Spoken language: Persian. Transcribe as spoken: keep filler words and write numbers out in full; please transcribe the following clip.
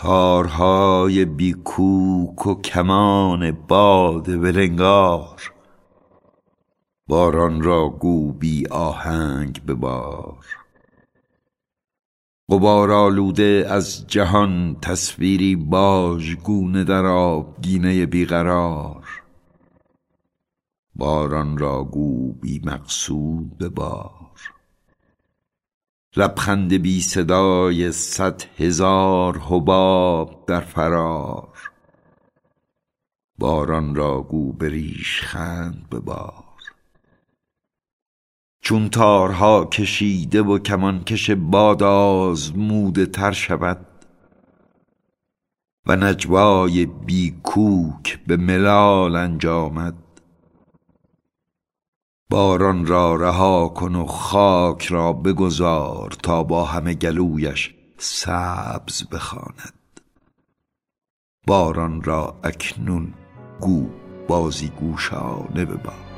تارهای بیکوک و کمان باد ولنگار، باران را گو بی آهنگ ببار. غبار آلوده از جهان تصویری باژگونه در آبگینه بیقرار، باران را گو بی مقصود ببار. لبخند بی صدای صد هزار حباب در فرار، باران را گو به ریشخند ببار. چون تارها کشیده و کمانکش باد آزموده تر شود و نجوای بیکوک به ملال انجامد، باران را رها کن و خاک را بگذار تا با همه گلویش سبز بخواند. باران را اکنون گو بازیگوشانه ببار.